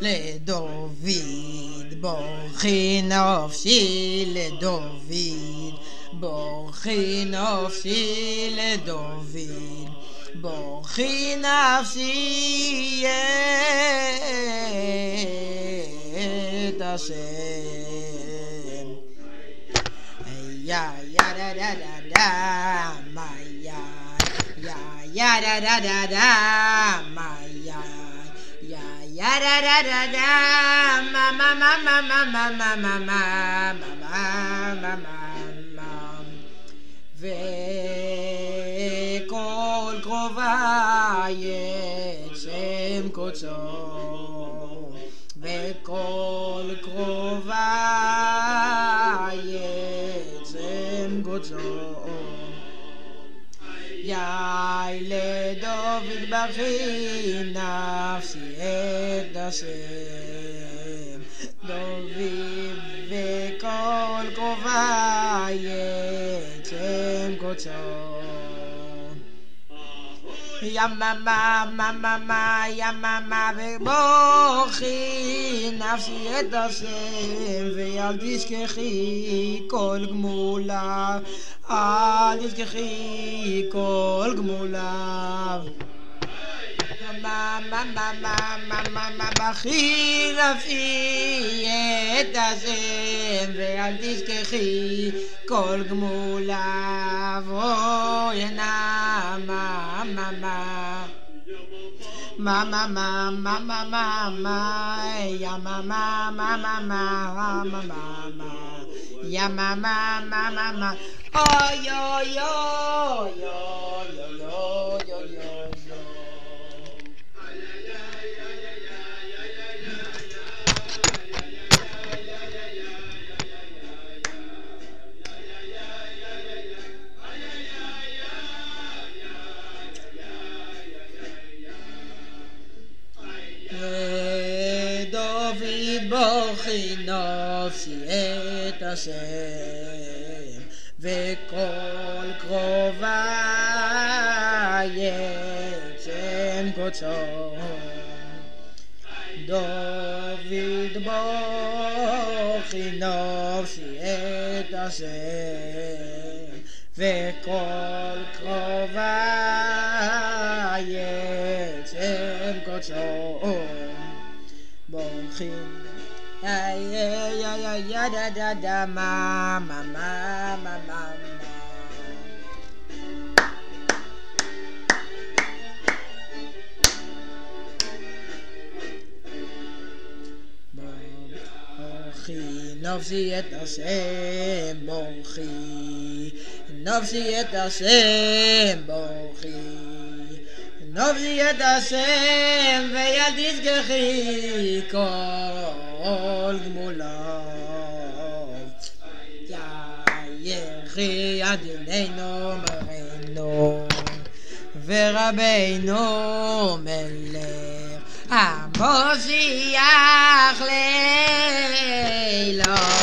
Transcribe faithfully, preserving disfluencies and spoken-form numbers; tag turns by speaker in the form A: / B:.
A: לדוד, בורכי נפשי לדוד, בורכי נפשי לדוד, בורכי נפשי את השם. יא יא דה דה דה דה מה יא יא יא דה דה דה דה מה יא יא יא דה דה דה דה מה מה מה מה מה מה מה מה מה מה מה וכל קרובי את שם קודשו, וכל קרובי את שם קודשו. יאי לדוד ברכי נפשי את השם, דוד וכל קרובי את שם קודשו. יממה מממה יממה ובוכי נפשי את השם, ואל תשכחי כל גמוליו, אל תשכחי כל גמוליו. מממה מממה מממה בכי נפשי את השם, ואל תשכחי כל גמוליו. אוי נא מה מה מה מה מה מה מה מה מה יא מה מה מה מה מה מה מה יא מה מה מה מה מה אוי אוי אוי אוי אוי אוי אוי. דוד בורכי נפשי את השם, וכל קרובי את שם קודשו. דוד בורכי נפשי את השם, וכל קרובי את שם קודשו. בורכים יא יא יא יא דה דה דה מה מה מה מה מה. בורכי נפשי את השם, בורכי נפשי את השם, בורכי נפשי את השם, ואל תשכחי כל גמוליו. יחי אדוננו מורנו ורבנו מלך המשיח לאלוהים.